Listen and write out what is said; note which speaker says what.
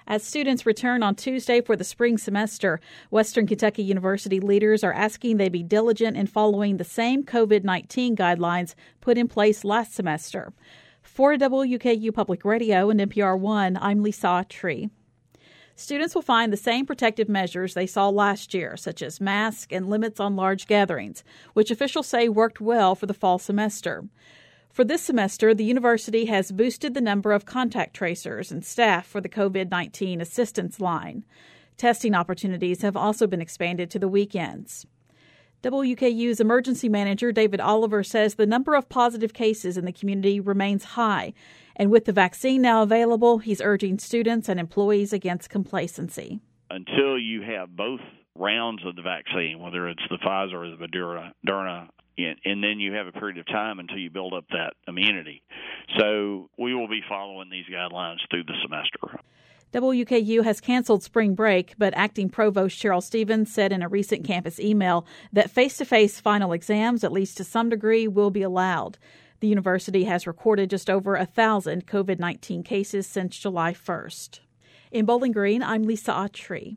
Speaker 1: As students return on Tuesday for the spring semester, Western Kentucky University leaders are asking they be diligent in following the same COVID-19 guidelines put in place last semester. For WKU Public Radio and NPR One, I'm Lisa Tree. Students will find the same protective measures they saw last year, such as masks and limits on large gatherings, which officials say worked well for the fall semester. For this semester, the university has boosted the number of contact tracers and staff for the COVID-19 assistance line. Testing opportunities have also been expanded to the weekends. WKU's emergency manager, David Oliver, says the number of positive cases in the community remains high. And with the vaccine now available, he's urging students and employees against complacency.
Speaker 2: Until you have both rounds of the vaccine, whether it's the Pfizer or the Moderna, and then you have a period of time until you build up that immunity. So we will be following these guidelines through the semester.
Speaker 1: WKU has canceled spring break, but acting provost Cheryl Stevens said in a recent campus email that face-to-face final exams, at least to some degree, will be allowed. The university has recorded just over 1,000 COVID-19 cases since July 1st. In Bowling Green, I'm Lisa Autry.